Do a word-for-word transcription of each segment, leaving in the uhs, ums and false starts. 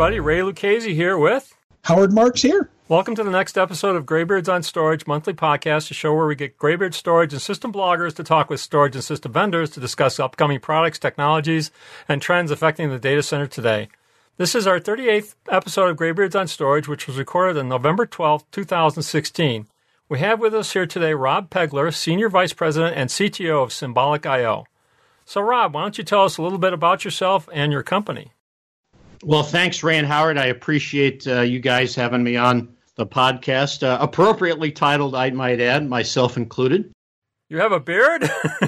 everybody. Ray Lucchese here with Howard Marks here. Welcome to the next episode of Graybeards on Storage monthly podcast, a show where we get Graybeard storage and system bloggers to talk with storage and system vendors to discuss upcoming products, technologies, and trends affecting the data center today. This is our thirty-eighth episode of Graybeards on Storage, which was recorded on November twelfth, twenty sixteen. We have with us here today Rob Pegler, Senior Vice President and C T O of Symbolic I O. So, Rob, why don't you tell us a little bit about yourself and your company? Well, thanks, Ray and Howard. I appreciate uh, you guys having me on the podcast, uh, appropriately titled, I might add, myself included. You have a beard?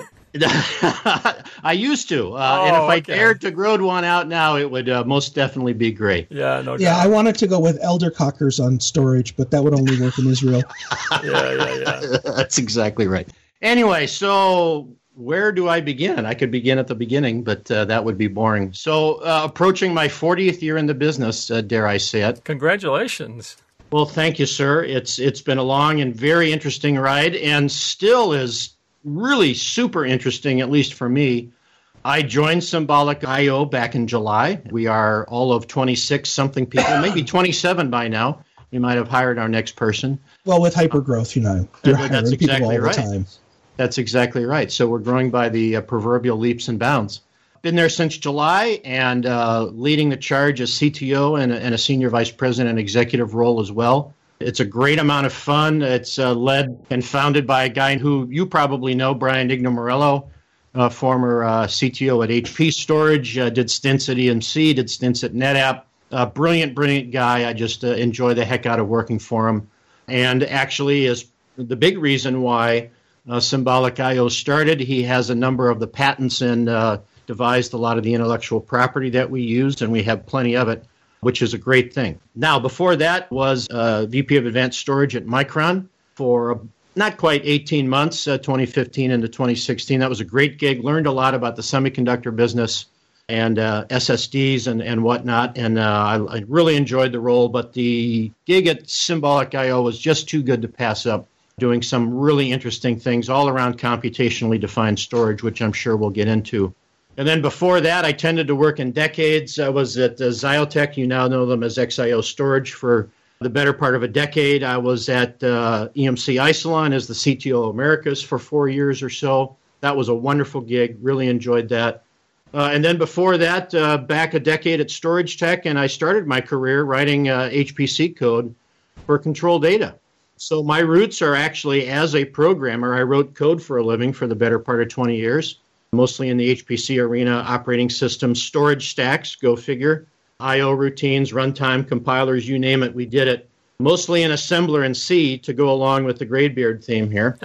I used to, uh, oh, and if I okay. dared to grow one out now, it would uh, most definitely be gray. Yeah, no doubt. Yeah, I wanted to go with elder cockers on storage, but that would only work in Israel. yeah, yeah, yeah. That's exactly right. Anyway, so where do I begin? I could begin at the beginning, but uh, that would be boring. So uh, approaching my fortieth year in the business, uh, dare I say it. Congratulations. Well, thank you, sir. It's It's been a long and very interesting ride, and still is really super interesting, at least for me. I joined Symbolic I O back in July. We are all of twenty-six something people, maybe twenty-seven by now. We might have hired our next person. Well, with hypergrowth, you know, you're hiring That's people exactly all right. the time. That's exactly right. So we're growing by the uh, proverbial leaps and bounds. Been there since July and uh, leading the charge as C T O and a, and a senior vice president and executive role as well. It's a great amount of fun. It's uh, led and founded by a guy who you probably know, Brian Ignomorello, uh, former uh, C T O at H P Storage, uh, did stints at E M C, did stints at NetApp. Uh, brilliant, brilliant guy. I just uh, enjoy the heck out of working for him. And actually is the big reason why uh, Symbolic I O started. He has a number of the patents and uh, devised a lot of the intellectual property that we use, and we have plenty of it, which is a great thing. Now, before that was uh, V P of Advanced Storage at Micron for uh, not quite eighteen months, uh, twenty fifteen into twenty sixteen. That was a great gig. Learned a lot about the semiconductor business and uh, S S Ds and, and whatnot, and uh, I, I really enjoyed the role. But the gig at Symbolic I O was just too good to pass up, doing some really interesting things all around computationally defined storage, which I'm sure we'll get into. And then before that, I tended to work in decades. I was at uh, Xiotech. You now know them as X I O Storage for the better part of a decade. I was at uh, E M C Isilon as the C T O Americas for four years or so. That was a wonderful gig. Really enjoyed that. Uh, and then before that, uh, back a decade at Storage Tech, and I started my career writing uh, H P C code for control data. So my roots are actually as a programmer. I wrote code for a living for the better part of twenty years. Mostly in the H P C arena, operating systems, storage stacks, go figure, I O routines, runtime, compilers, you name it, we did it. Mostly in assembler and C to go along with the Graybeard theme here.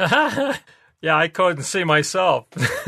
Yeah, I code in C myself.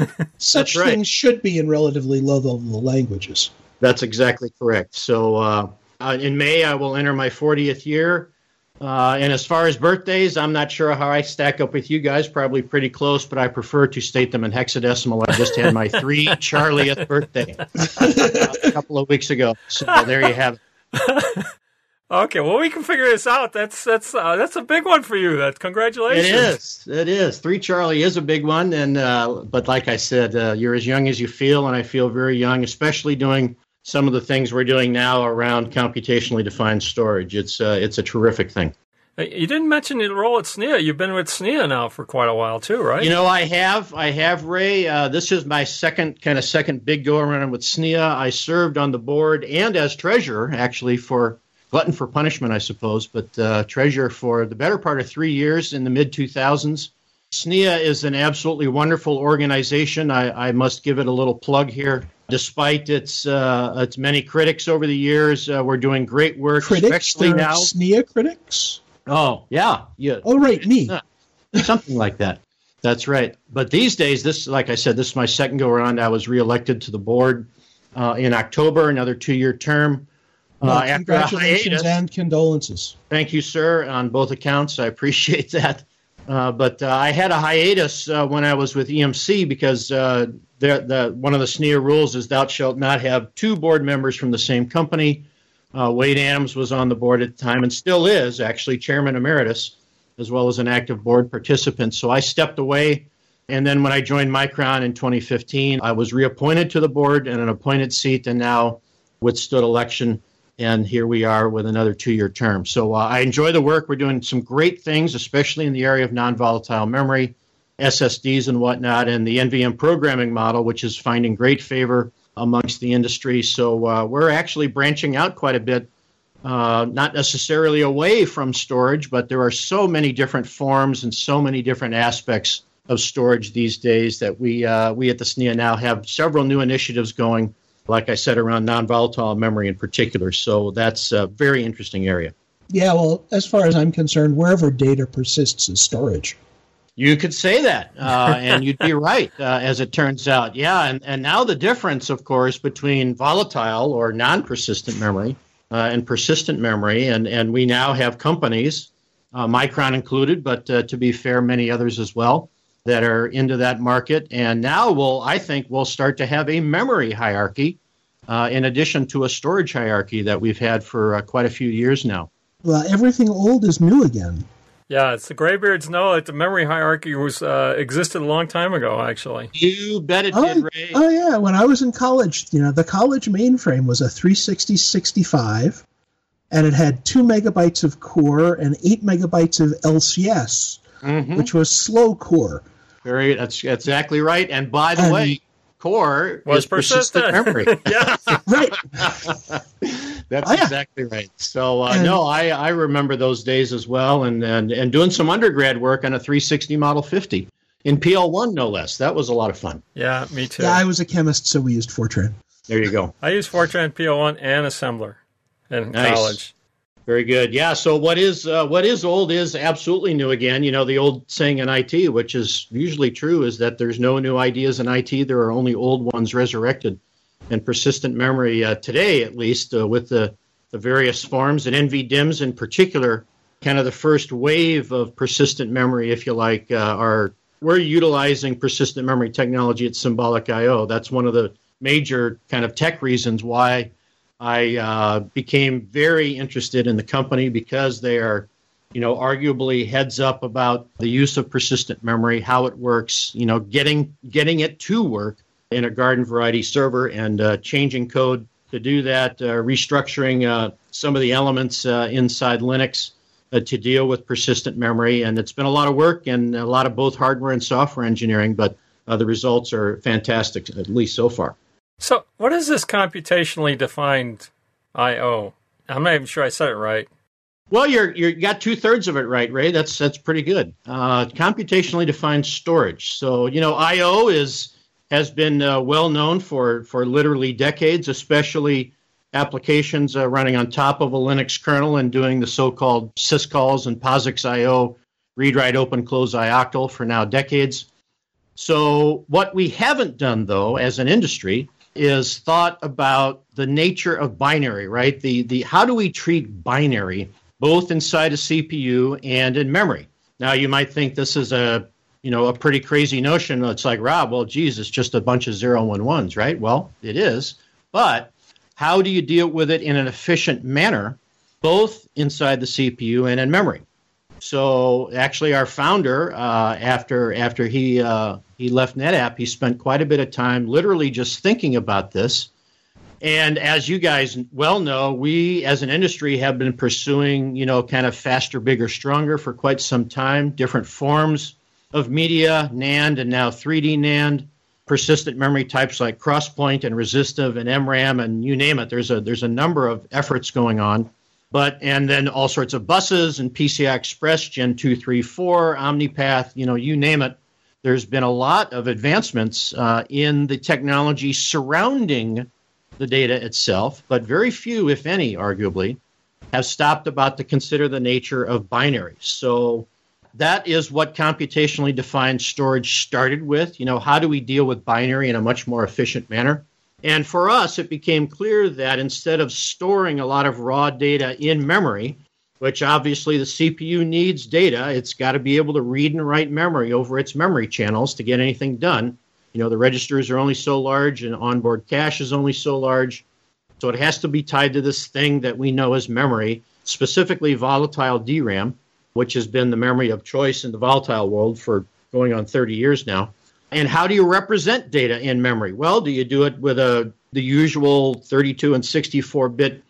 Such right. things should be in relatively low-level languages. That's exactly correct. So uh, uh, in May, I will enter my fortieth year. Uh, and as far as birthdays, I'm not sure how I stack up with you guys, probably pretty close, but I prefer to state them in hexadecimal. I just had my three Charlieth birthday uh, a couple of weeks ago. So there you have it. Okay, well, we can figure this out. That's that's uh, that's a big one for you. That congratulations. It is. It is. Three Charlie is a big one. and uh, But like I said, uh, you're as young as you feel, and I feel very young, especially doing some of the things we're doing now around computationally defined storage. It's uh, it's a terrific thing. You didn't mention your role at S N I A. You've been with S N I A now for quite a while too, right? You know, I have. I have, Ray. Uh, this is my second kind of second big go-around with S N I A. I served on the board and as treasurer, actually, for glutton for punishment, I suppose, but uh, treasurer for the better part of three years in the mid two thousands. S N I A is an absolutely wonderful organization. I, I must give it a little plug here. Despite its uh, its many critics over the years, uh, we're doing great work. Critics? Especially There now. are S N I A critics? Oh, yeah. yeah. Oh, right, me. Something like that. That's right. But these days, this, like I said, this is my second go-around. I was reelected to the board uh, in October, another two-year term. Well, Uh, after a congratulations hiatus. and condolences. Thank you, sir, on both accounts. I appreciate that. Uh, but uh, I had a hiatus uh, when I was with E M C because uh, the, the, one of the S N I A rules is thou shalt not have two board members from the same company. Uh, Wade Adams was on the board at the time and still is, actually, chairman emeritus, as well as an active board participant. So I stepped away. And then when I joined Micron in twenty fifteen, I was reappointed to the board in an appointed seat and now withstood election And here we are with another two-year term. So uh, I enjoy the work. We're doing some great things, especially in the area of non-volatile memory, S S Ds and whatnot, and the N V M programming model, which is finding great favor amongst the industry. So uh, we're actually branching out quite a bit, uh, not necessarily away from storage, but there are so many different forms and so many different aspects of storage these days that we uh, we at the S N I A now have several new initiatives going, like I said, around non-volatile memory in particular. So that's a very interesting area. Yeah, well, as far as I'm concerned, wherever data persists is storage. You could say that, uh, and you'd be right, uh, as it turns out. Yeah, and, and now the difference, of course, between volatile or non-persistent memory uh, and persistent memory, and, and we now have companies, uh, Micron included, but uh, to be fair, many others as well, that are into that market. And now we'll, I think we'll start to have a memory hierarchy uh, in addition to a storage hierarchy that we've had for uh, quite a few years now. Well, everything old is new again. Yeah, it's the Graybeards know that the memory hierarchy was uh, existed a long time ago, actually. You bet it oh, did, Ray. Oh, yeah. When I was in college, you know, the college mainframe was a three sixty sixty-five, and it had two megabytes of core and eight megabytes of L C S, mm-hmm. which was slow core. Very, that's, that's exactly right. And by the and way, core was is persistent, persistent memory. Yeah, right. That's oh, yeah. exactly right. So, uh, and, no, I, I remember those days as well, and, and and doing some undergrad work on a three sixty Model fifty in P L one, no less. That was a lot of fun. Yeah, me too. Yeah, I was a chemist, so we used Fortran. There you go. I used Fortran, P L one, and assembler in nice. college. Very good. Yeah, so what is uh, what is old is absolutely new again. You know, the old saying in I T, which is usually true, is that there's no new ideas in I T. There are only old ones resurrected. And persistent memory uh, today, at least, uh, with the, the various forms, and N V D I Ms in particular, kind of the first wave of persistent memory, if you like, uh, are we're utilizing persistent memory technology at Symbolic I O. That's one of the major kind of tech reasons why I uh, became very interested in the company, because they are, you know, arguably heads up about the use of persistent memory, how it works, you know, getting getting it to work in a garden variety server, and uh, changing code to do that, uh, restructuring uh, some of the elements uh, inside Linux uh, to deal with persistent memory. And it's been a lot of work and a lot of both hardware and software engineering, but uh, the results are fantastic, at least so far. So what is this computationally defined I O? I'm not even sure I said it right. Well, you're, you're, you got two-thirds of it right, Ray. That's, that's pretty good. Uh, computationally defined storage. So, you know, I O is... has been uh, well known for, for literally decades, especially applications uh, running on top of a Linux kernel and doing the so-called syscalls and POSIX I O, read, write, open, close I O C T L for now decades. So what we haven't done, though, as an industry, is thought about the nature of binary, right? The the how do we treat binary, both inside a C P U and in memory? Now, you might think this is a you know, a pretty crazy notion. It's like, Rob, well, geez, it's just a bunch of zero and ones, right? Well, it is. But how do you deal with it in an efficient manner, both inside the C P U and in memory? So actually, our founder, uh, after after he uh, he left NetApp, he spent quite a bit of time literally just thinking about this. And as you guys well know, we as an industry have been pursuing, you know, kind of faster, bigger, stronger for quite some time, different forms of media, NAND, and now three D NAND, persistent memory types like Crosspoint and Resistive and M RAM, and you name it. There's a there's a number of efforts going on, but and then all sorts of buses and P C I Express, Gen two, three, four, OmniPath, you know, you name it. There's been a lot of advancements uh, in the technology surrounding the data itself, but very few, if any, arguably, have stopped about to consider the nature of binary. So that is what computationally defined storage started with. You know, how do we deal with binary in a much more efficient manner? And for us, it became clear that instead of storing a lot of raw data in memory, which obviously the C P U needs data, it's got to be able to read and write memory over its memory channels to get anything done. You know, the registers are only so large and onboard cache is only so large. So it has to be tied to this thing that we know as memory, specifically volatile D RAM, which has been the memory of choice in the volatile world for going on thirty years now. And how do you represent data in memory? Well, do you do it with a the usual thirty-two and sixty-four bit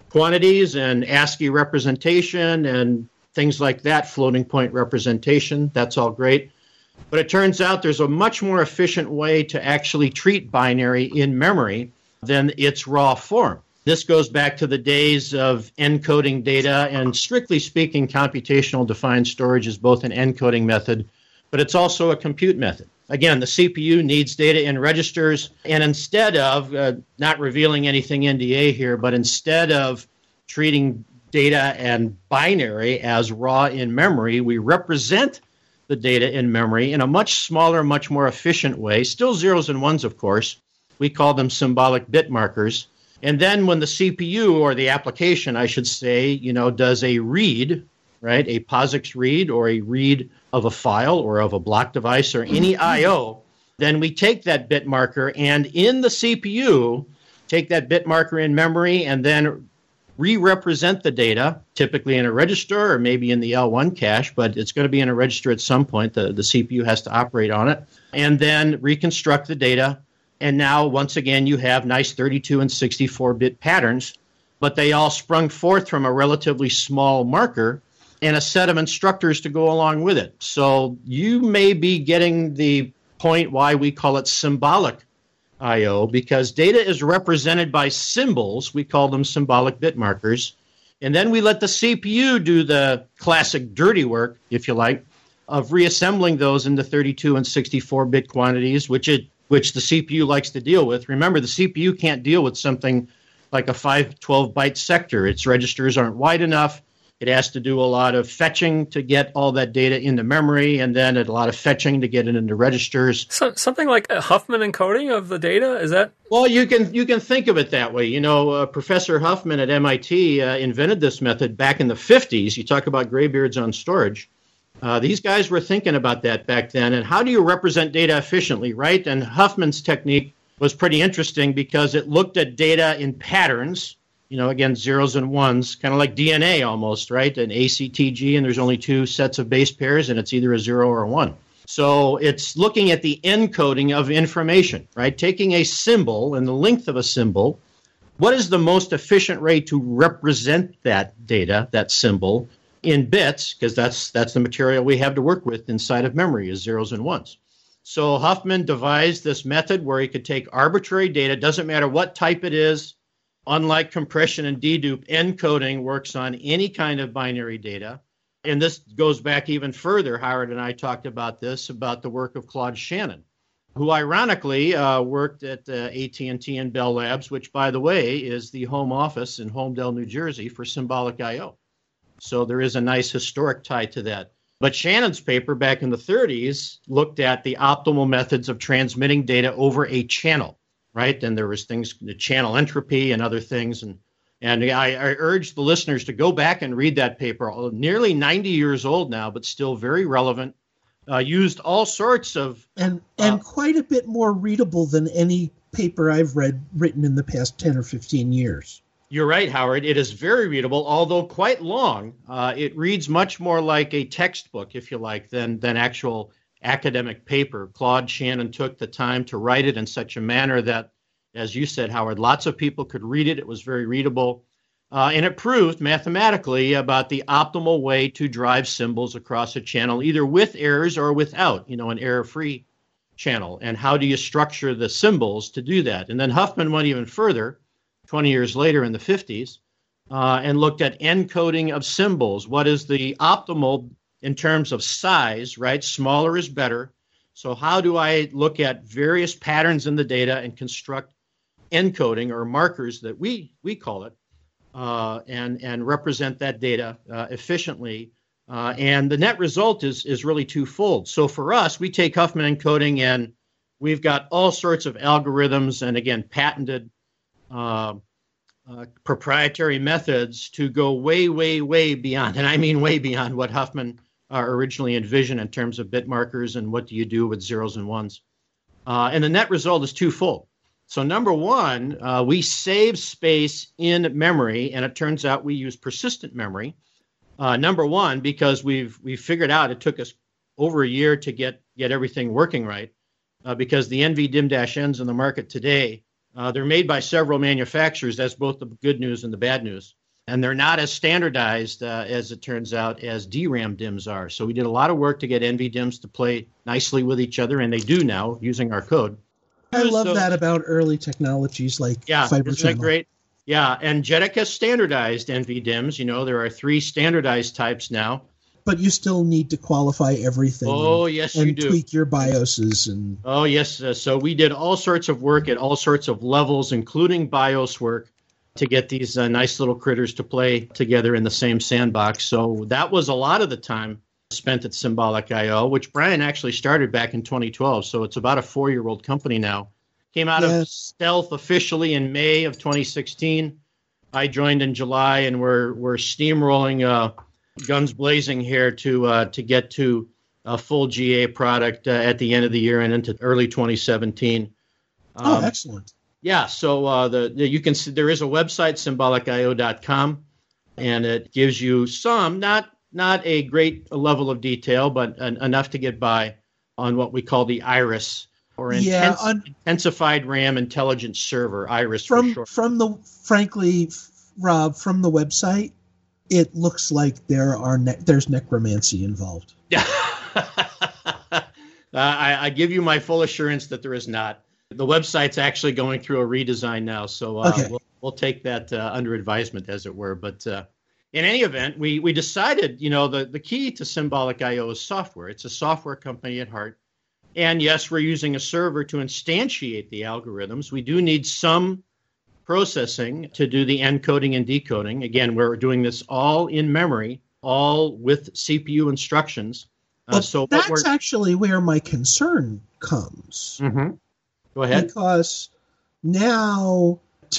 quantities and ASCII representation and things like that, floating point representation. That's all great. But it turns out there's a much more efficient way to actually treat binary in memory than its raw form. This goes back to the days of encoding data, and strictly speaking, computational defined storage is both an encoding method, but it's also a compute method. Again, the C P U needs data in registers, and instead of, uh, not revealing anything N D A here, but instead of treating data and binary as raw in memory, we represent the data in memory in a much smaller, much more efficient way. Still zeros and ones, of course. We call them symbolic bit markers. And then when the C P U, or the application, I should say, you know, does a read, right, a POSIX read or a read of a file or of a block device or any I O, then we take that bit marker and in the C P U, take that bit marker in memory and then re-represent the data, typically in a register or maybe in the L one cache, but it's going to be in a register at some point. The, the C P U has to operate on it. And then reconstruct the data. And now, once again, you have nice thirty-two and sixty-four bit patterns, but they all sprung forth from a relatively small marker and a set of instructors to go along with it. So you may be getting the point why we call it symbolic I O, because data is represented by symbols. We call them symbolic bit markers. And then we let the C P U do the classic dirty work, if you like, of reassembling those into thirty-two and sixty-four bit quantities, which it which the C P U likes to deal with. Remember, the C P U can't deal with something like a five twelve byte sector. Its registers aren't wide enough. It has to do a lot of fetching to get all that data into memory, and then a lot of fetching to get it into registers. So, something like a Huffman encoding of the data, is that? Well, you can you can think of it that way. You know, uh, Professor Huffman at M I T uh, invented this method back in the fifties. You talk about graybeards on storage. Uh, these guys were thinking about that back then, and how do you represent data efficiently, right? And Huffman's technique was pretty interesting because it looked at data in patterns, you know, again, zeros and ones, kind of like D N A almost, right? An A C T G, and there's only two sets of base pairs, and it's either a zero or a one. So it's looking at the encoding of information, right? Taking a symbol and the length of a symbol, what is the most efficient way to represent that data, that symbol, in bits, because that's that's the material we have to work with inside of memory, is zeros and ones. So Huffman devised this method where he could take arbitrary data, doesn't matter what type it is. Unlike compression and dedupe, encoding works on any kind of binary data. And this goes back even further. Howard and I talked about this, about the work of Claude Shannon, who ironically uh, worked at uh, A T and T and Bell Labs, which, by the way, is the home office in Holmdel, New Jersey for symbolic I O. So there is a nice historic tie to that. But Shannon's paper back in the thirties looked at the optimal methods of transmitting data over a channel, right? And there was things, the channel entropy and other things. And and I, I urge the listeners to go back and read that paper. Nearly ninety years old now, but still very relevant. Uh, used all sorts of... And, and uh, quite a bit more readable than any paper I've read written in the past ten or fifteen years. You're right, Howard. It is very readable, although quite long. Uh, it reads much more like a textbook, if you like, than than actual academic paper. Claude Shannon took the time to write it in such a manner that, as you said, Howard, lots of people could read it. It was very readable. Uh, and it proved mathematically about the optimal way to drive symbols across a channel, either with errors or without, you know, an error-free channel. And how do you structure the symbols to do that? And then Huffman went even further twenty years later in the fifties, uh, and looked at encoding of symbols. What is the optimal in terms of size, right? Smaller is better. So how do I look at various patterns in the data and construct encoding, or markers that we we call it, uh, and, and represent that data uh, efficiently? Uh, and the net result is, is really twofold. So for us, we take Huffman encoding and we've got all sorts of algorithms and, again, patented Uh, uh, proprietary methods to go way, way, way beyond, and I mean way beyond what Huffman uh, originally envisioned in terms of bit markers and what do you do with zeros and ones. Uh, and the net result is twofold. So number one, uh, we save space in memory, and it turns out we use persistent memory. Uh, number one, because we've we've figured out it took us over a year to get, get everything working right, uh, because the N V D I M-Ns in the market today, Uh, they're made by several manufacturers. That's both the good news and the bad news. And they're not as standardized, uh, as it turns out, as D RAM D I Ms are. So we did a lot of work to get N V D I Ms to play nicely with each other, and they do now using our code. I love so, that about early technologies like yeah, fiber isn't channel. that great? Yeah, and J E D E C has standardized N V D I Ms. You know, there are three standardized types now. But you still need to qualify everything. Oh, and, yes, and you do. tweak your BIOSes. And Oh, yes. Uh, so we did all sorts of work at all sorts of levels, including BIOS work, to get these uh, nice little critters to play together in the same sandbox. So that was a lot of the time spent at Symbolic I O, which Brian actually started back in twenty twelve. So it's about a four-year-old company now. Came out yes. of stealth officially in May of twenty sixteen. I joined in July, and we're we're steamrolling, uh, guns blazing here to uh, to get to a full G A product uh, at the end of the year and into early twenty seventeen. Um, oh, excellent. Yeah, so uh, the, the you can see there is a website, symbolic I O dot com, and it gives you some, not not a great level of detail, but an, enough to get by on what we call the IRIS, or yeah, intense, on, Intensified RAM Intelligence Server, IRIS from, for short. From the, frankly, Rob, from the website, it looks like there are ne- there's necromancy involved. Yeah, uh, I, I give you my full assurance that there is not. The website's actually going through a redesign now, so uh, okay. we'll, we'll take that uh, under advisement, as it were. But uh, in any event, we we decided, you know, the, the key to Symbolic I O is software. It's a software company at heart. And yes, we're using a server to instantiate the algorithms. We do need some processing to do the encoding and decoding. Again, we're doing this all in memory, all with C P U instructions. Well, uh, so that's actually where my concern comes. Mm-hmm. Go ahead. Because now,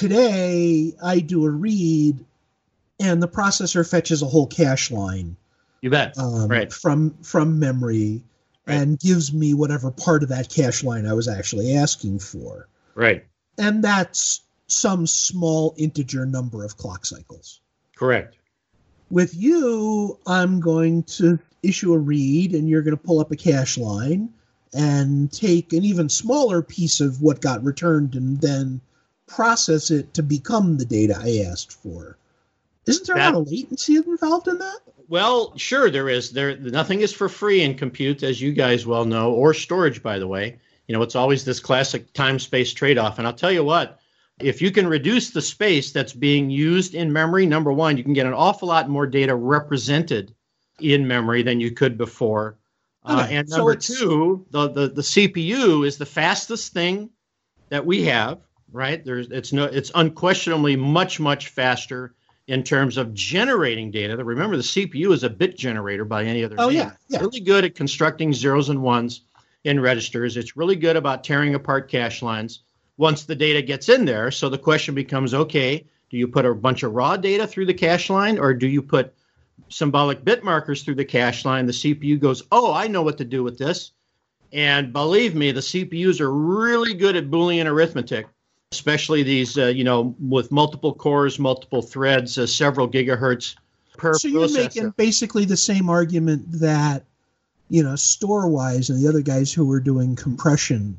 today, I do a read, and the processor fetches a whole cache line. You bet. Um, right. From, from memory, right. and gives me whatever part of that cache line I was actually asking for. Right. And that's some small integer number of clock cycles. Correct. With you, I'm going to issue a read, and you're going to pull up a cache line and take an even smaller piece of what got returned and then process it to become the data I asked for. Isn't there that, a lot of latency involved in that? Well, sure there is. There, nothing is for free in compute, as you guys well know, or storage, by the way. You know, it's always this classic time-space trade-off. And I'll tell you what, if you can reduce the space that's being used in memory, number one, you can get an awful lot more data represented in memory than you could before. Okay, uh, and number so two, the, the, the C P U is the fastest thing that we have, right? There's it's no it's unquestionably much, much faster in terms of generating data. Remember, the C P U is a bit generator by any other oh, name. Yeah, yeah. It's really good at constructing zeros and ones in registers. It's really good about tearing apart cache lines once the data gets in there. So the question becomes, okay, do you put a bunch of raw data through the cache line, or do you put symbolic bit markers through the cache line? The C P U goes, oh, I know what to do with this. And believe me, the C P Us are really good at Boolean arithmetic, especially these, uh, you know, with multiple cores, multiple threads, uh, several gigahertz per so you're processor. Making basically the same argument that, you know, Storewise and the other guys who were doing compression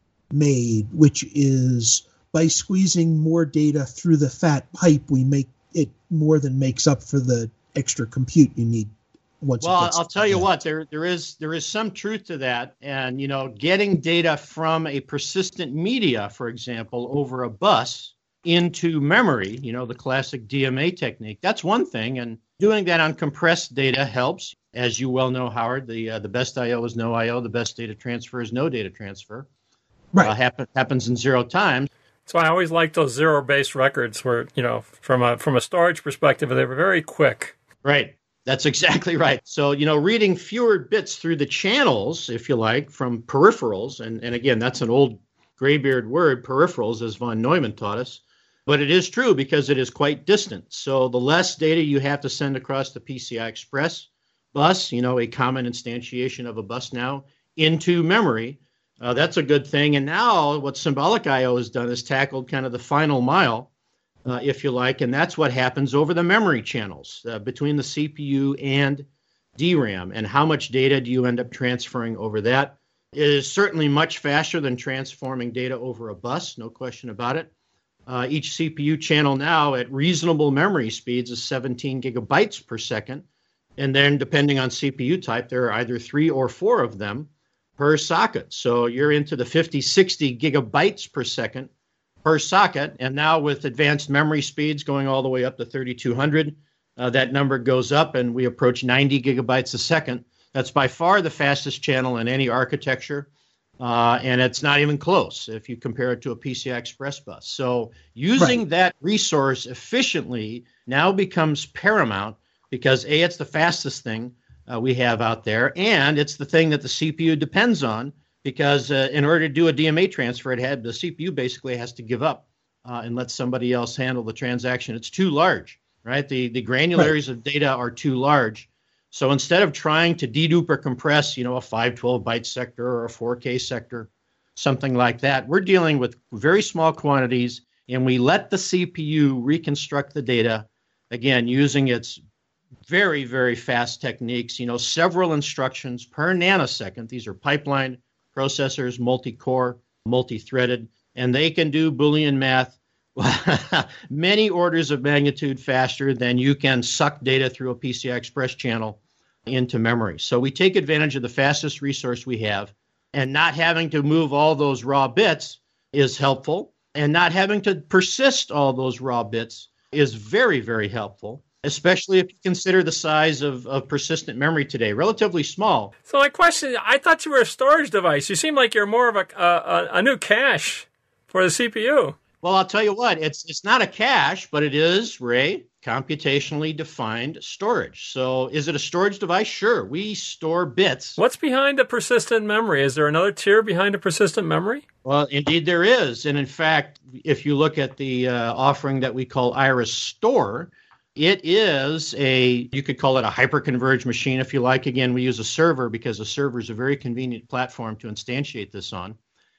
made, which is by squeezing more data through the fat pipe, we make it more than makes up for the extra compute you need. Once well, it gets I'll tell you what, there there is there is some truth to that. And, you know, getting data from a persistent media, for example, over a bus into memory, you know, the classic D M A technique, that's one thing. And doing that on compressed data helps. As you well know, Howard, the uh, the best I O is no I O. The best data transfer is no data transfer. Right. Uh, happen, happens in zero time. So I always like those zero-based records where, you know, from a from a storage perspective, they were very quick. Right. That's exactly right. So, you know, reading fewer bits through the channels, if you like, from peripherals, and, and again, that's an old graybeard word, peripherals, as von Neumann taught us, but it is true because it is quite distant. So the less data you have to send across the P C I Express bus, you know, a common instantiation of a bus now, into memory, uh, that's a good thing. And now what Symbolic I O has done is tackled kind of the final mile, Uh, if you like, and that's what happens over the memory channels uh, between the C P U and D RAM. And how much data do you end up transferring over that? It is certainly much faster than transforming data over a bus, no question about it. Uh, each C P U channel now at reasonable memory speeds is seventeen gigabytes per second. And then depending on C P U type, there are either three or four of them per socket. So you're into the fifty, sixty gigabytes per second per socket. And now with advanced memory speeds going all the way up to thirty-two hundred, uh, that number goes up and we approach ninety gigabytes a second. That's by far the fastest channel in any architecture. Uh, and it's not even close if you compare it to a P C I Express bus. So using right. that resource efficiently now becomes paramount because A, it's the fastest thing uh, we have out there, and it's the thing that the C P U depends on because uh, in order to do a D M A transfer, it had the C P U basically has to give up uh, and let somebody else handle the transaction. It's too large, right? The, the granularities right. of data are too large. So instead of trying to dedupe or compress, you know, a five twelve byte sector or a four K sector, something like that, we're dealing with very small quantities, and we let the C P U reconstruct the data, again, using its very, very fast techniques, you know, several instructions per nanosecond. These are pipeline processors, multi-core, multi-threaded, and they can do Boolean math many orders of magnitude faster than you can suck data through a P C I Express channel into memory. So we take advantage of the fastest resource we have, and not having to move all those raw bits is helpful, and not having to persist all those raw bits is very, very helpful, especially if you consider the size of, of persistent memory today, relatively small. So my question, I thought you were a storage device. You seem like you're more of a, a, a new cache for the C P U. Well, I'll tell you what, it's it's not a cache, but it is, Ray, computationally defined storage. So is it a storage device? Sure, we store bits. What's behind a persistent memory? Is there another tier behind a persistent memory? Well, indeed there is. And in fact, if you look at the uh, offering that we call Iris Store, it is a, you could call it a hyperconverged machine if you like. Again, we use a server because a server is a very convenient platform to instantiate this on.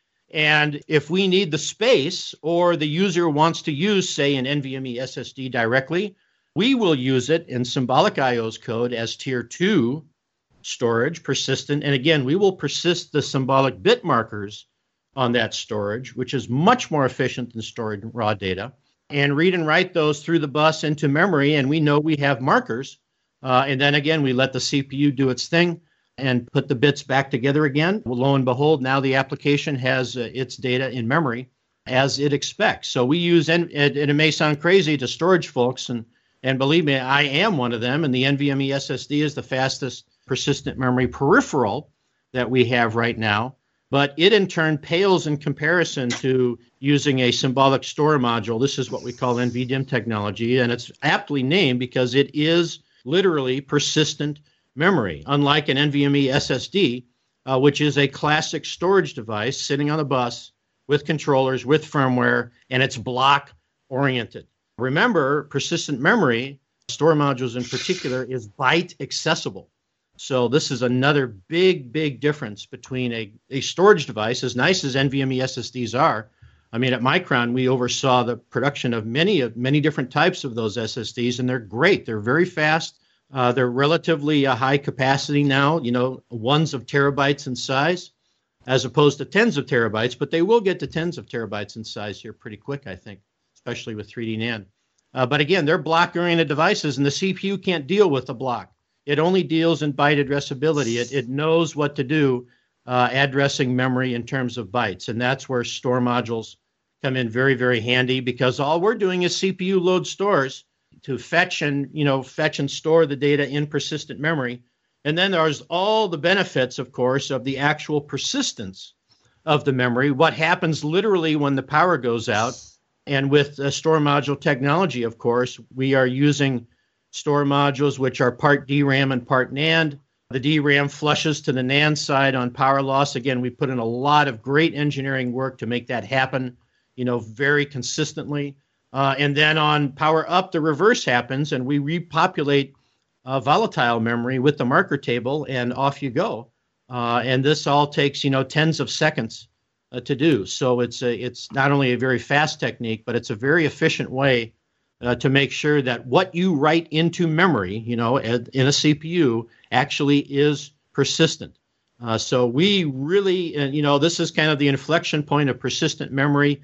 And if we need the space or the user wants to use, say, an NVMe S S D directly, we will use it in Symbolic I O's code as tier two storage, persistent. And again, we will persist the symbolic bit markers on that storage, which is much more efficient than storing raw data, and read and write those through the bus into memory. And we know we have markers. Uh, and then again, we let the C P U do its thing and put the bits back together again. Well, lo and behold, now the application has uh, its data in memory as it expects. So we use, and it, it may sound crazy to storage folks, and, and believe me, I am one of them, and the NVMe S S D is the fastest persistent memory peripheral that we have right now. But it in turn pales in comparison to using a symbolic store module. This is what we call N V D I M technology, and it's aptly named because it is literally persistent memory, unlike an NVMe S S D, uh, which is a classic storage device sitting on a bus with controllers, with firmware, and it's block-oriented. Remember, persistent memory, store modules in particular, is byte accessible. So this is another big, big difference between a, a storage device, as nice as NVMe S S Ds are. I mean, at Micron, we oversaw the production of many of many different types of those S S Ds, and they're great. They're very fast. Uh, they're relatively uh, high capacity now, you know, ones of terabytes in size, as opposed to tens of terabytes, but they will get to tens of terabytes in size here pretty quick, I think, especially with three D NAND. Uh, but again, they're block-oriented devices, and the C P U can't deal with the block. It only deals in byte addressability. It, it knows what to do uh, addressing memory in terms of bytes, and that's where store modules come in very, very handy, because all we're doing is C P U load stores to fetch and, you know, fetch and store the data in persistent memory. And then there's all the benefits, of course, of the actual persistence of the memory, what happens literally when the power goes out. And with uh, store module technology, of course, we are using store modules which are part D RAM and part NAND. The D RAM flushes to the NAND side on power loss. Again, we put in a lot of great engineering work to make that happen, you know, very consistently. Uh, and then on power up, the reverse happens, and we repopulate uh, volatile memory with the marker table, and off you go. Uh, and this all takes, you know, tens of seconds uh, to do. So it's a, it's not only a very fast technique, but it's a very efficient way uh, to make sure that what you write into memory, you know, in a C P U actually is persistent. Uh, so we really, uh, you know, this is kind of the inflection point of persistent memory.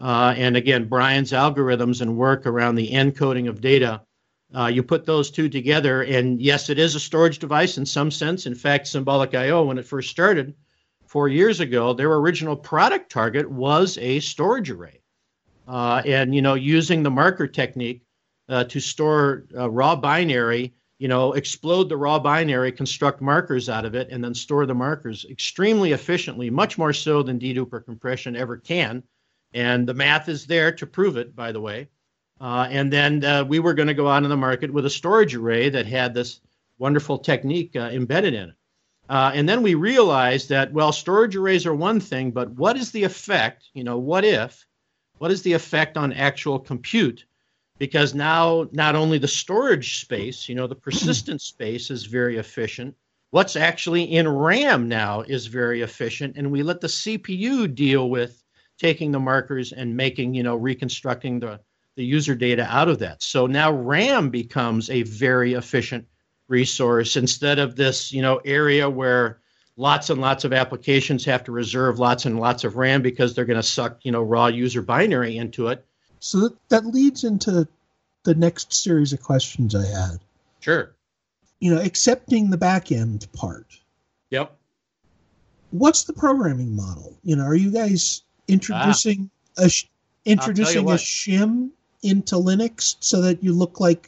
uh, and again, Brian's algorithms and work around the encoding of data. Uh, you put those two together, and yes, it is a storage device in some sense. In fact, Symbolic I O, when it first started four years ago, their original product target was a storage array. Uh, and, you know, using the marker technique uh, to store uh, raw binary, you know, explode the raw binary, construct markers out of it, and then store the markers extremely efficiently, much more so than deduper compression ever can. And the math is there to prove it, by the way. Uh, and then uh, we were going to go out on the market with a storage array that had this wonderful technique uh, embedded in it. Uh, and then we realized that, well, storage arrays are one thing, but what is the effect, you know, what if, what is the effect on actual compute? Because now not only the storage space, you know, the persistent space is very efficient. What's actually in RAM now is very efficient. And we let the C P U deal with taking the markers and making, you know, reconstructing the the user data out of that. So now RAM becomes a very efficient resource instead of this, you know, area where lots and lots of applications have to reserve lots and lots of RAM because they're going to suck, you know, raw user binary into it. So that, that leads into the next series of questions I had. Sure. You know, accepting the back end part. Yep. What's the programming model? You know, are you guys introducing ah. a sh- introducing a shim into Linux so that you look like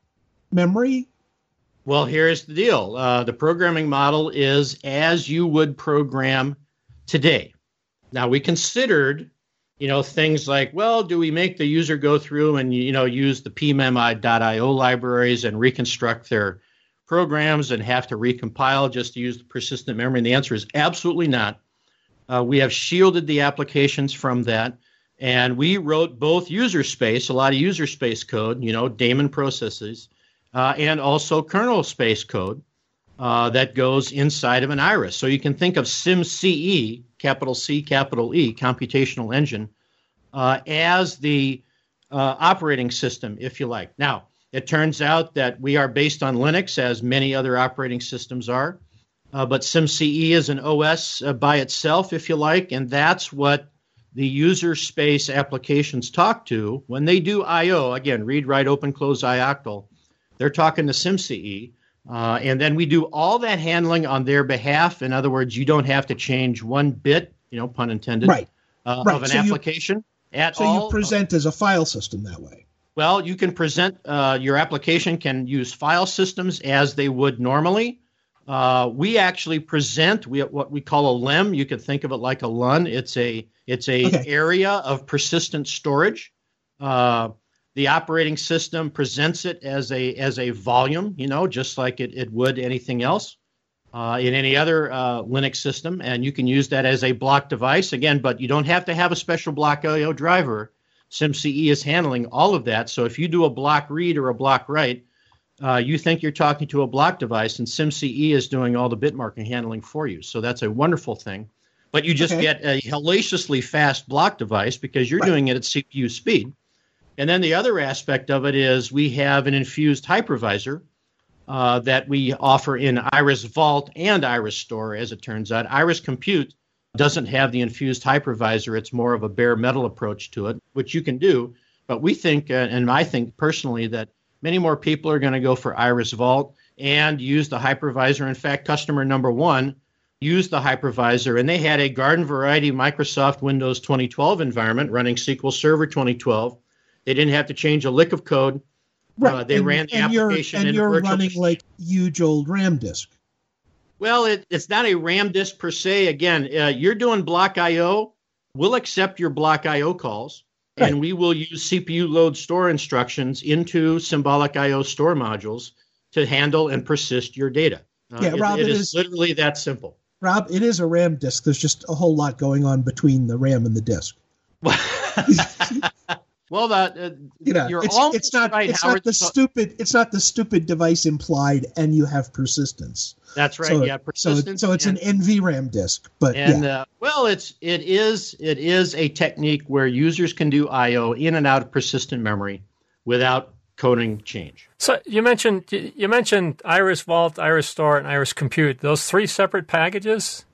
memory? Well, here's the deal. Uh, the programming model is as you would program today. Now, we considered, you know, things like, well, do we make the user go through and, you know, use the p mem dot i o libraries and reconstruct their programs and have to recompile just to use the persistent memory? And the answer is absolutely not. Uh, we have shielded the applications from that. And we wrote both user space, a lot of user space code, you know, daemon processes, uh, and also kernel space code uh, that goes inside of an Iris. So you can think of SimCE, capital C, capital E, computational engine, uh, as the uh, operating system, if you like. Now, it turns out that we are based on Linux, as many other operating systems are, uh, but SimCE is an O S uh, by itself, if you like, and that's what the user space applications talk to when they do I O. Again, read, write, open, close, I octal. They're talking to SimCE. Uh, and then we do all that handling on their behalf. In other words, you don't have to change one bit, you know, pun intended, right. Uh, right. of an so application you, at so all. So you present as a file system that way. Well, you can present, uh, your application can use file systems as they would normally. Uh, we actually present we what we call a lem. You could think of it like a L U N. It's a it's a okay. area of persistent storage. Uh, the operating system presents it as a as a volume, you know, just like it, it would anything else uh, in any other uh, Linux system. And you can use that as a block device again, but you don't have to have a special block I O driver. SimCE is handling all of that. So if you do a block read or a block write, Uh, you think you're talking to a block device, and SimCE is doing all the bit marking handling for you. So that's a wonderful thing. But you just okay. get a hellaciously fast block device because you're right. doing it at C P U speed. And then the other aspect of it is we have an infused hypervisor uh, that we offer in Iris Vault and Iris Store, as it turns out. Iris Compute doesn't have the infused hypervisor. It's more of a bare metal approach to it, which you can do. But we think, uh, and I think personally, that many more people are going to go for Iris Vault and use the hypervisor. In fact, customer number one used the hypervisor, and they had a garden variety Microsoft Windows twenty twelve environment running S Q L Server twenty twelve. They didn't have to change a lick of code. Right. Uh, they and, ran the and application you're, and in you're virtual running machine. like huge old RAM disk. Well, it, it's not a RAM disk per se. Again, uh, you're doing block I O. We'll accept your block I O calls. Right. And we will use C P U load store instructions into Symbolic I O store modules to handle and persist your data. Uh, yeah, it, Rob, it, it is, is literally that simple. Rob, it is a RAM disk. There's just a whole lot going on between the RAM and the disk. Well, that uh, you know, you're it's, almost it's not right, it's Howard. not the So, stupid it's not the stupid device implied, and you have persistence. That's right. So, yeah, persistence. So, so it's and, an N V RAM disk, but and yeah. uh, well, it's it is it is a technique where users can do I O in and out of persistent memory without coding change. So you mentioned you mentioned Iris Vault, Iris Store, and Iris Compute. Those three separate packages.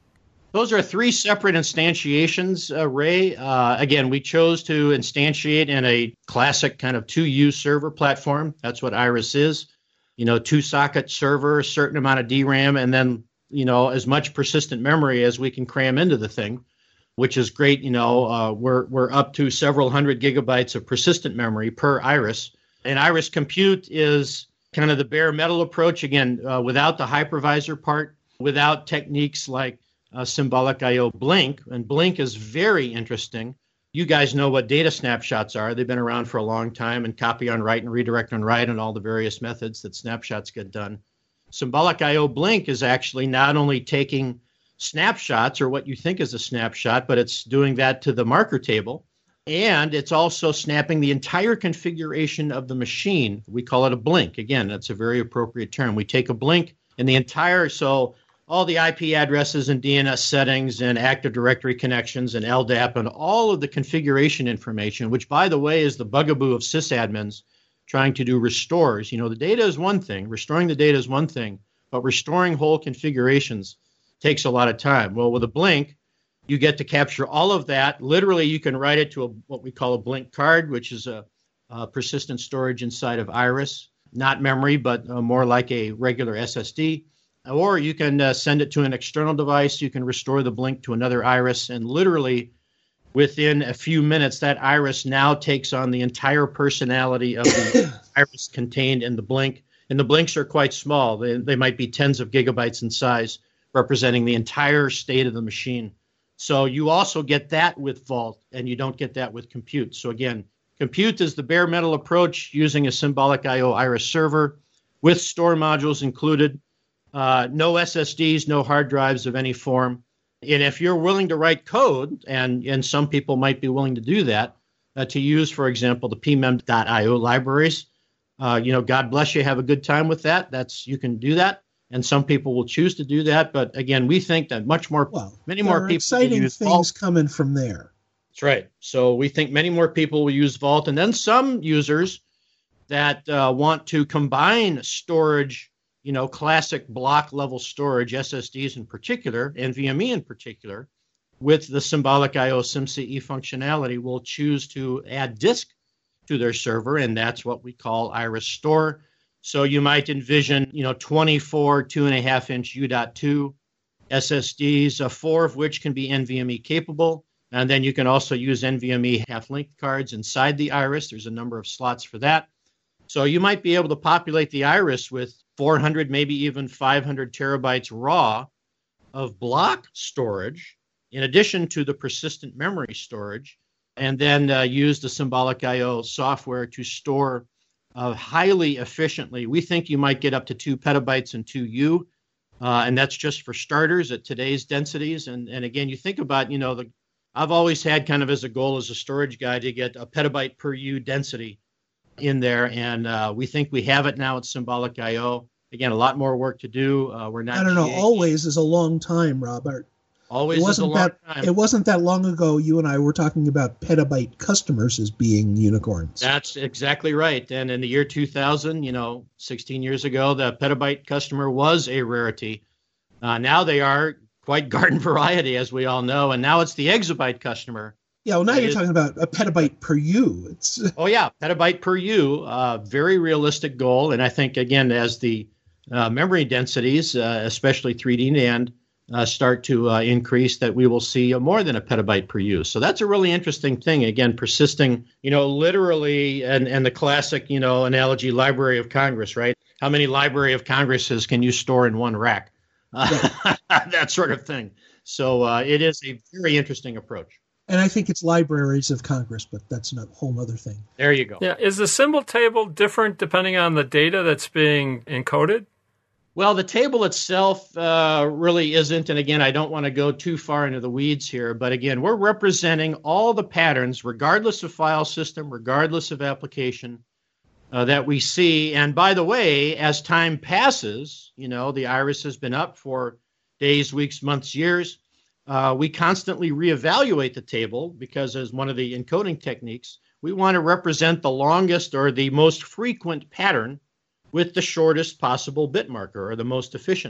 Those are three separate instantiations, uh, Ray. Uh, again, we chose to instantiate in a classic kind of two U server platform. That's what Iris is. You know, two-socket server, a certain amount of D RAM, and then, you know, as much persistent memory as we can cram into the thing, which is great. You know, uh, we're we're up to several hundred gigabytes of persistent memory per Iris. And Iris Compute is kind of the bare metal approach, again, uh, without the hypervisor part, without techniques like Uh, Symbolic I O Blink, and Blink is very interesting. You guys know what data snapshots are. They've been around for a long time, and copy on write and redirect on write and all the various methods that snapshots get done. Symbolic I O Blink is actually not only taking snapshots or what you think is a snapshot, but it's doing that to the marker table, and it's also snapping the entire configuration of the machine. We call it a blink. Again, that's a very appropriate term. We take a blink and the entire, so all the I P addresses and D N S settings and Active Directory connections and L D A P and all of the configuration information, which, by the way, is the bugaboo of sysadmins trying to do restores. You know, the data is one thing. Restoring the data is one thing. But restoring whole configurations takes a lot of time. Well, with a blink, you get to capture all of that. Literally, you can write it to a, what we call a blink card, which is a, a persistent storage inside of Iris. Not memory, but uh, more like a regular S S D. Or you can uh, send it to an external device. You can restore the blink to another Iris. And literally, within a few minutes, that Iris now takes on the entire personality of the Iris contained in the blink. And the blinks are quite small. They, they might be tens of gigabytes in size, representing the entire state of the machine. So you also get that with Vault, and you don't get that with Compute. So again, Compute is the bare metal approach using a Symbolic I O Iris server with store modules included. Uh, no S S Ds, no hard drives of any form. And if you're willing to write code, and, and some people might be willing to do that, uh, to use, for example, the P M E M dot I O libraries, uh, you know, God bless you, have a good time with that. That's, you can do that. And some people will choose to do that. But again, we think that much more, well, many more people exciting will use things Vault. coming from there. That's right. So we think many more people will use Vault. And then some users that uh, want to combine storage, you know, classic block level storage, S S Ds in particular, and NVMe in particular, with the Symbolic I O SymCE functionality, will choose to add disk to their server, and that's what we call Iris Store. So you might envision, you know, twenty-four two and a half inch U dot two S S Ds, uh, four of which can be NVMe capable, and then you can also use NVMe half-length cards inside the Iris. There's a number of slots for that. So you might be able to populate the Iris with four hundred, maybe even five hundred terabytes raw of block storage, in addition to the persistent memory storage, and then uh, use the Symbolic I O software to store uh, highly efficiently. We think you might get up to two petabytes in two U, uh, and that's just for starters at today's densities. And, and again, you think about, you know, the I've always had kind of as a goal as a storage guy to get a petabyte per U density in there, and uh, we think we have it now at Symbolic I O. Again, a lot more work to do. Uh, we're not. I don't know. G H. Always is a long time, Robert. Always it is wasn't a long that, time. It wasn't that long ago you and I were talking about petabyte customers as being unicorns. That's exactly right. And in the year two thousand, you know, sixteen years ago, the petabyte customer was a rarity. Uh, now they are quite garden variety, as we all know. And now it's the exabyte customer. Yeah, well, now That you're is- talking about a petabyte per U. It's Oh, yeah, petabyte per U, uh, very realistic goal. And I think, again, as the uh, memory densities, uh, especially three D NAND, uh, start to uh, increase, that we will see uh, more than a petabyte per U. So that's a really interesting thing. Again, persisting, you know, literally, and, and the classic, you know, analogy, Library of Congress, right? How many Library of Congresses can you store in one rack? Uh, that sort of thing. So uh, it is a very interesting approach. And I think it's Libraries of Congress, but that's a whole other thing. There you go. Yeah, is the symbol table different depending on the data that's being encoded? Well, the table itself uh, really isn't. And again, I don't want to go too far into the weeds here. But again, we're representing all the patterns, regardless of file system, regardless of application, uh, that we see. And by the way, as time passes, you know, the Iris has been up for days, weeks, months, years. Uh, we constantly reevaluate the table because, as one of the encoding techniques, we want to represent the longest or the most frequent pattern with the shortest possible bit marker, or the most efficient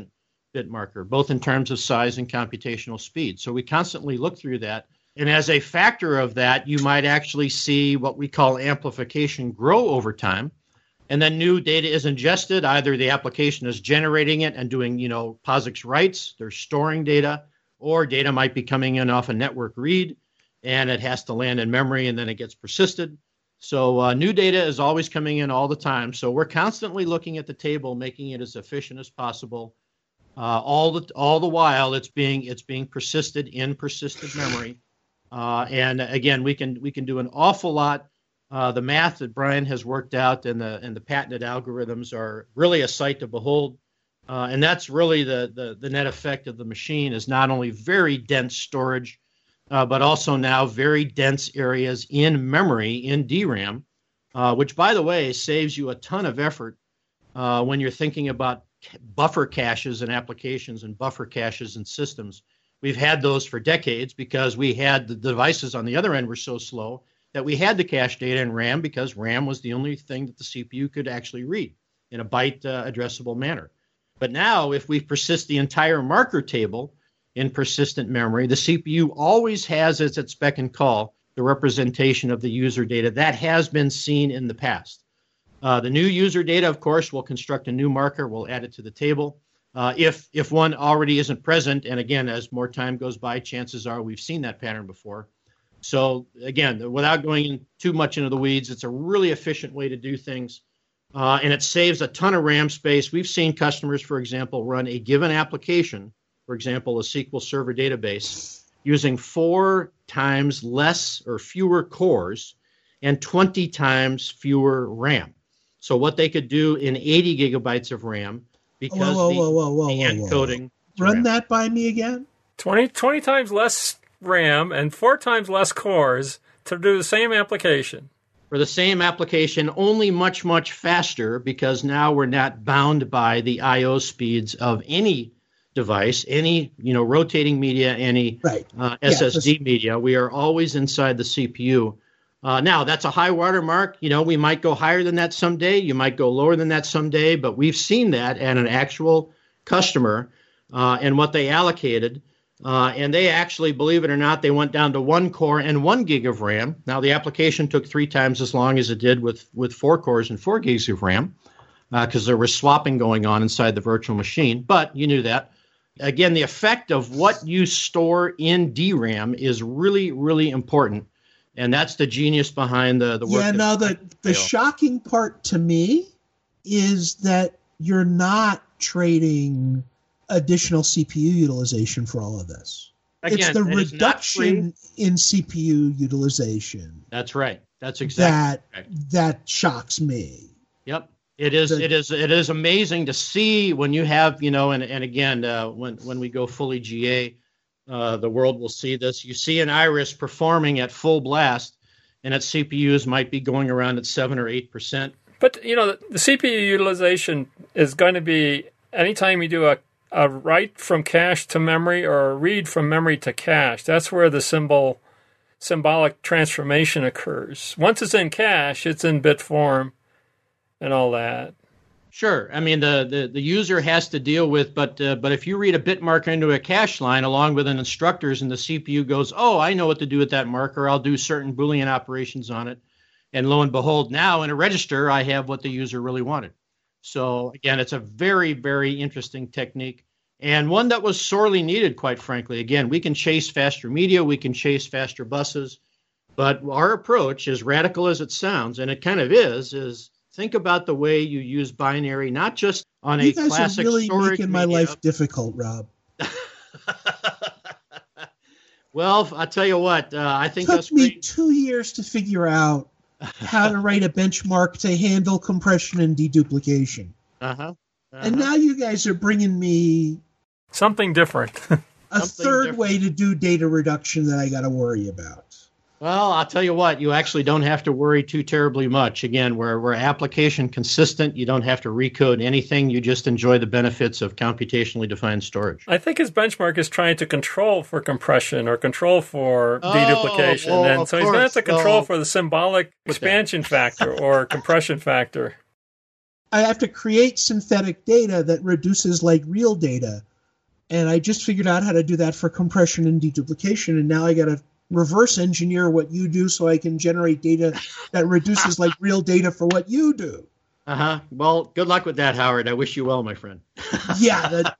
bit marker, both in terms of size and computational speed. So we constantly look through that. And as a factor of that, you might actually see what we call amplification grow over time. And then new data is ingested. Either the application is generating it and doing, you know, POSIX writes, they're storing data, or data might be coming in off a network read, and it has to land in memory, and then it gets persisted. So uh, new data is always coming in all the time. So we're constantly looking at the table, making it as efficient as possible. Uh, all the all the while, it's being it's being persisted in persistent memory. Uh, and again, we can we can do an awful lot. Uh, the math that Brian has worked out and the and the patented algorithms are really a sight to behold. Uh, and that's really the, the the net effect of the machine is not only very dense storage, uh, but also now very dense areas in memory in D RAM, uh, which, by the way, saves you a ton of effort uh, when you're thinking about buffer caches and applications and buffer caches and systems. We've had those for decades because we had the devices on the other end were so slow that we had to cache data in RAM because RAM was the only thing that the C P U could actually read in a byte uh, addressable manner. But now if we persist the entire marker table in persistent memory, the C P U always has as its beck and call the representation of the user data. That has been seen in the past. Uh, the new user data, of course, will construct a new marker. We'll add it to the table. Uh, if if one already isn't present, and again, as more time goes by, chances are we've seen that pattern before. So again, without going in too much into the weeds, it's a really efficient way to do things, uh, and it saves a ton of RAM space. We've seen customers, for example, run a given application, for example, a S Q L Server database, using four times less or fewer cores and twenty times fewer RAM. So what they could do in eighty gigabytes of RAM because whoa, whoa, the, whoa, whoa, whoa, the whoa, encoding. Whoa. Run RAM. that by me again? twenty, twenty times less RAM and four times less cores to do the same application. For the same application, only much, much faster because now we're not bound by the I O speeds of any device, any you know rotating media, any right. uh, S S D yeah, media. We are always inside the C P U. Uh, now, that's a high water mark. You know, we might go higher than that someday. You might go lower than that someday. But we've seen that at an actual customer uh, and what they allocated. Uh, and they actually, believe it or not, they went down to one core and one gig of RAM. Now, the application took three times as long as it did with, with four cores and four gigs of RAM because uh, there was swapping going on inside the virtual machine. But you knew that. Again, the effect of what you store in D RAM is really, really important. And that's the genius behind the, the work. Yeah, no, the, the shocking part to me is that you're not trading additional C P U utilization for all of this. Again, it's the it reduction in C P U utilization. That's right. That's exactly that right. That shocks me. Yep. It is The, it is it is amazing to see when you have, you know, and, and again, uh, when, when we go fully G A, Uh, the world will see this. You see an Iris performing at full blast, and its C P Us might be going around at seven or eight percent. But you know, the, the C P U utilization is going to be anytime you do a, a write from cache to memory or a read from memory to cache. That's where the symbol symbolic transformation occurs. Once it's in cache, it's in bit form, and all that. Sure. I mean, the, the, the user has to deal with, but uh, but if you read a bit marker into a cache line along with an instructors and the C P U goes, oh, I know what to do with that marker. I'll do certain Boolean operations on it. And lo and behold, now in a register, I have what the user really wanted. So again, it's a very, very interesting technique and one that was sorely needed, quite frankly. Again, we can chase faster media. We can chase faster buses. But our approach, as radical as it sounds, and it kind of is, is think about the way you use binary, not just on you a classic storage. You guys are really storage making my media. life difficult, Rob. Well, I'll tell you what. Uh, I think it took that's me great. two years to figure out how to write a benchmark to handle compression and deduplication. Uh-huh. uh-huh. And now you guys are bringing me something different. a Something third different. way to do data reduction that I got to worry about. Well, I'll tell you what, you actually don't have to worry too terribly much. Again, we're, we're application consistent. You don't have to recode anything. You just enjoy the benefits of computationally defined storage. I think his benchmark is trying to control for compression or control for Oh, deduplication. well, and of so he's going to have to course. control Well, for the symbolic expansion factor or compression factor. I have to create synthetic data that reduces like real data And I just figured out how to do that for compression and deduplication. And now I got to reverse engineer what you do so I can generate data that reduces like real data for what you do. Uh-huh. Well, good luck with that, Howard. I wish you well, my friend. Yeah. That,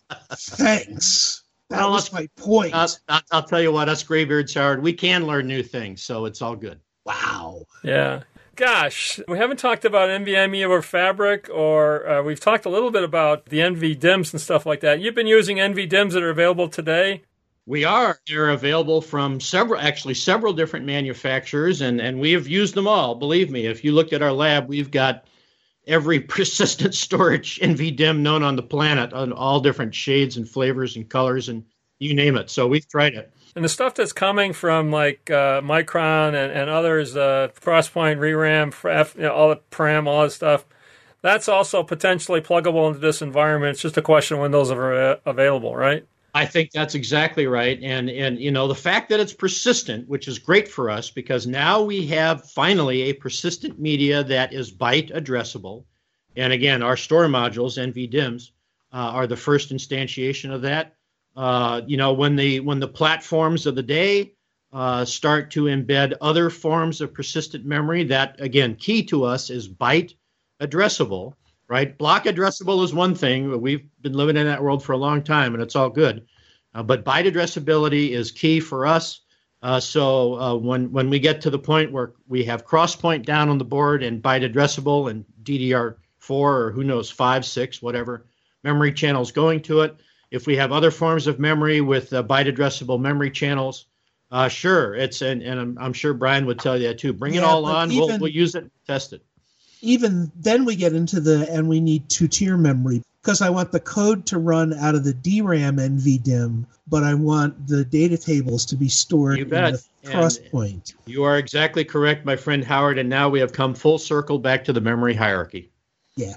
thanks. That well, was my point. Uh, I'll, I'll tell you what, us graybeards, Howard, we can learn new things, so it's all good. Wow. Yeah. Gosh, we haven't talked about N V M E over Fabric, or uh, we've talked a little bit about the N V D I Ms and stuff like that. You've been using N V D I Ms that are available today? We are. They're available from several, actually several different manufacturers, and, and we have used them all. Believe me, if you look at our lab, we've got every persistent storage N V D I M known on the planet, on all different shades and flavors and colors, and you name it. So we've tried it. And the stuff that's coming from like uh, Micron and, and others, uh, Crosspoint, ReRAM, F, you know, all the Param, all that stuff, that's also potentially pluggable into this environment. It's just a question when those are uh, available, right? I think that's exactly right. And, and you know, the fact that it's persistent, which is great for us, because now we have finally a persistent media that is byte addressable. And again, our store modules, N V D I Ms, uh, are the first instantiation of that. Uh, you know, when the when the platforms of the day uh, start to embed other forms of persistent memory, that, again, key to us is byte addressable, right? Block addressable is one thing. We've been living in that world for a long time, and it's all good. Uh, but byte addressability is key for us. Uh, so uh, when, when we get to the point where we have Crosspoint down on the board and byte addressable and D D R four or who knows, five, six, whatever, memory channels going to it, if we have other forms of memory with uh, byte addressable memory channels, uh, sure, it's and, and I'm, I'm sure Brian would tell you that too. Bring yeah, it all on. Even, we'll, we'll use it, test it. Even then, we get into the and we need two-tier memory because I want the code to run out of the D RAM N V D I M, but I want the data tables to be stored in the Crosspoint. You are exactly correct, my friend Howard. And now we have come full circle back to the memory hierarchy. Yeah.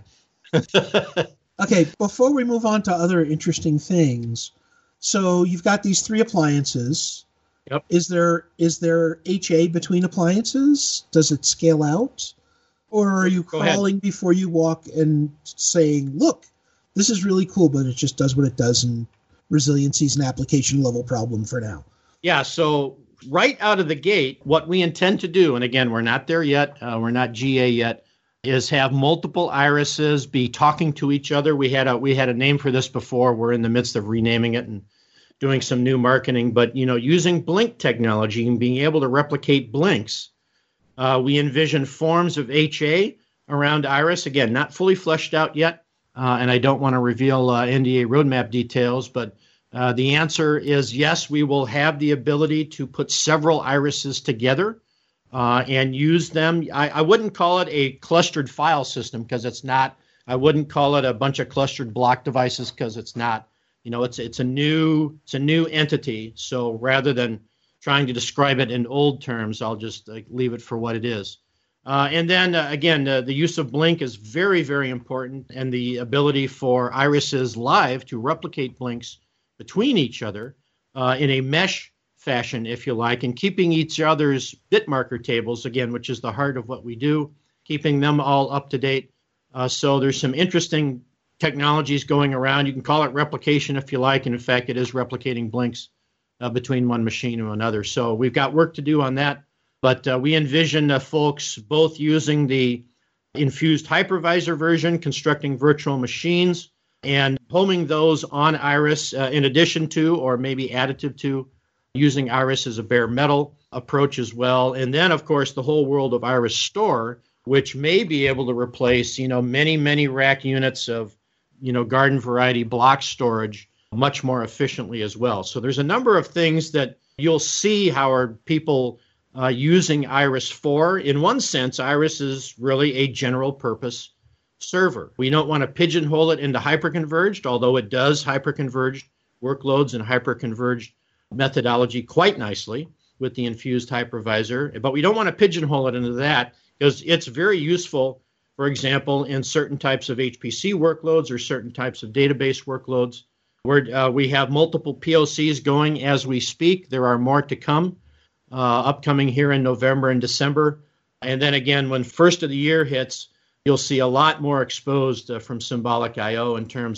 Okay, before we move on to other interesting things, so you've got these three appliances. Yep. Is there is there H A between appliances? Does it scale out? Or are you Go crawling ahead. before you walk and saying, look, this is really cool, but it just does what it does, and resiliency is an application level problem for now? Yeah, so right out of the gate, what we intend to do, and again, we're not there yet, uh, we're not G A yet, is have multiple irises be talking to each other. We had a we had a name for this before. We're in the midst of renaming it and doing some new marketing. But you know, using blink technology and being able to replicate blinks, uh, we envision forms of H A around iris. Again, not fully fleshed out yet, uh, and I don't want to reveal uh, N D A roadmap details. But uh, the answer is yes. We will have the ability to put several irises together. Uh, and use them. I, I wouldn't call it a clustered file system because it's not. I wouldn't call it a bunch of clustered block devices because it's not. You know, it's it's a new it's a new entity. So rather than trying to describe it in old terms, I'll just uh, leave it for what it is. Uh, and then uh, again, uh, the use of blink is very very important, and the ability for irises live to replicate blinks between each other uh, in a mesh fashion, if you like, and keeping each other's bit marker tables, again, which is the heart of what we do, keeping them all up to date. Uh, so there's some interesting technologies going around. You can call it replication if you like, and in fact, it is replicating blinks uh, between one machine and another. So we've got work to do on that, but uh, we envision uh, folks both using the infused hypervisor version, constructing virtual machines, and homing those on Iris uh, in addition to, or maybe additive to, using Iris as a bare metal approach as well. And then, of course, the whole world of Iris Store, which may be able to replace, you know, many, many rack units of, you know, garden variety block storage much more efficiently as well. So there's a number of things that you'll see how are people uh, using Iris for. In one sense, Iris is really a general purpose server. We don't want to pigeonhole it into hyperconverged, although it does hyperconverged workloads and hyperconverged methodology quite nicely with the infused hypervisor, but we don't want to pigeonhole it into that because it's very useful, for example, in certain types of H P C workloads or certain types of database workloads where uh, we have multiple P O Cs going as we speak. There are more to come, uh, upcoming here in November and December. And then again, when first of the year hits, you'll see a lot more exposed uh, from Symbolic I O in terms of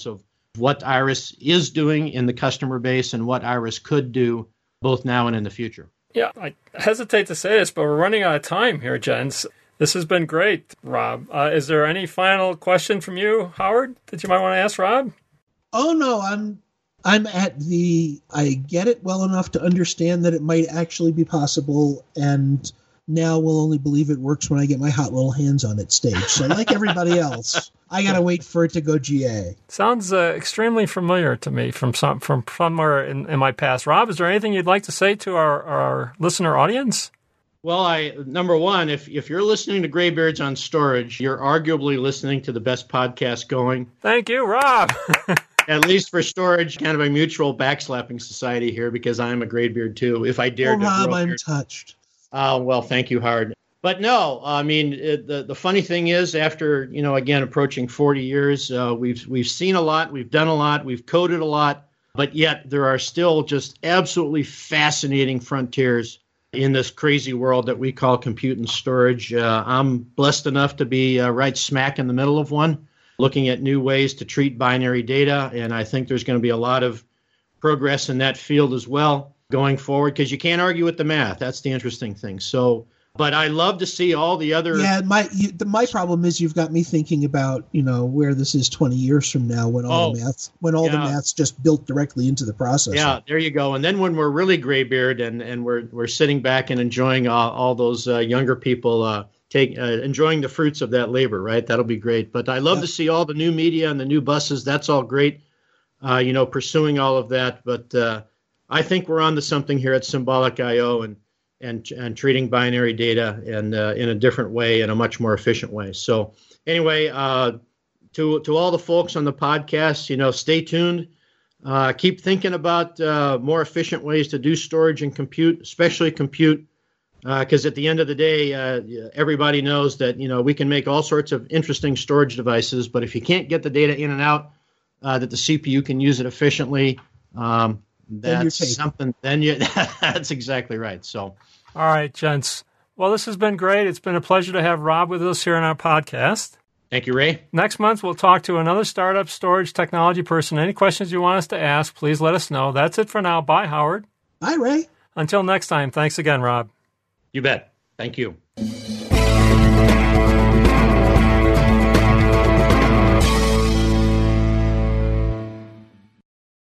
what Iris is doing in the customer base and what Iris could do both now and in the future. Yeah, I hesitate to say this, but we're running out of time here, gents. This has been great, Rob. Uh, is there any final question from you, Howard, that you might want to ask Rob? Oh, no, I'm I'm at the, I get it well enough to understand that it might actually be possible, and now will only believe it works when I get my hot little hands on it stage. So like everybody else, I got to wait for it to go G A. Sounds uh, extremely familiar to me from some from somewhere in, in my past. Rob, is there anything you'd like to say to our, our listener audience? Well, I number one, if if you're listening to Graybeards on Storage, you're arguably listening to the best podcast going. Thank you, Rob. At least for storage, kind of a mutual backslapping society here, because I'm a Graybeard too, if I dare oh, to. Rob, grow I'm beard. touched. Oh, well, thank you, Howard. But no, I mean, it, the the funny thing is, after, you know, again, approaching forty years, uh, we've we've seen a lot, we've done a lot, we've coded a lot, but yet there are still just absolutely fascinating frontiers in this crazy world that we call compute and storage. Uh, I'm blessed enough to be uh, right smack in the middle of one, looking at new ways to treat binary data, and I think there's going to be a lot of progress in that field as well going forward, because you can't argue with the math. That's the interesting thing. So, but I love to see all the other. Yeah, my you, the, my problem is you've got me thinking about, you know, where this is twenty years from now when all oh, the maths when all yeah. the math's just built directly into the processor. Yeah, there you go. And then when we're really graybeard and and we're we're sitting back and enjoying all, all those uh, younger people uh, take uh, enjoying the fruits of that labor, right? That'll be great. But I love yeah. to see all the new media and the new buses. That's all great. Uh, you know, pursuing all of that. But uh, I think we're on to something here at Symbolic dot I O and and and treating binary data and uh, in a different way, in a much more efficient way. So anyway, uh, to to all the folks on the podcast, you know, stay tuned. Uh, keep thinking about uh, more efficient ways to do storage and compute, especially compute, because uh, at the end of the day, uh, everybody knows that, you know, we can make all sorts of interesting storage devices, but if you can't get the data in and out, uh, that the C P U can use it efficiently, um, that's then something. Then you, that's exactly right. So, all right, gents. Well, this has been great. It's been a pleasure to have Rob with us here on our podcast. Thank you, Ray. Next month, we'll talk to another startup storage technology person. Any questions you want us to ask, please let us know. That's it for now. Bye, Howard. Bye, Ray. Until next time, thanks again, Rob. You bet. Thank you.